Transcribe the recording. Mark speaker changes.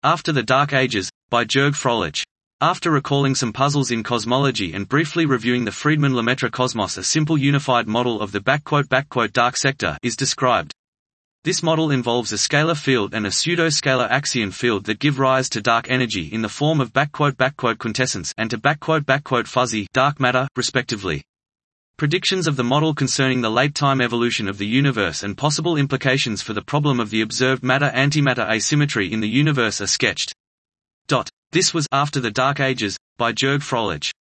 Speaker 1: After the Dark Ages, by Jörg Froelich. After recalling some puzzles in cosmology and briefly reviewing the Friedmann-Lemaitre cosmos, a simple unified model of the "dark sector" is described. This model involves a scalar field and a pseudo-scalar axion field that give rise to dark energy in the form of "quintessence" and to "fuzzy" dark matter, respectively. Predictions of the model concerning the late-time evolution of the universe and possible implications for the problem of the observed matter-antimatter asymmetry in the universe are sketched. This was After the Dark Ages, by Jörg Froelich.